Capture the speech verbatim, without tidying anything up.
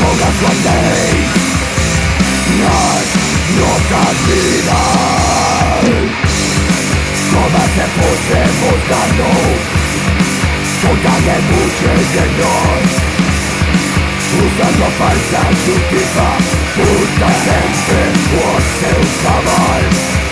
drogas su ley nas no caminar. Como se fuese buscando toda de muchos de nos, usando falsa justicia, justamente por seu cabal.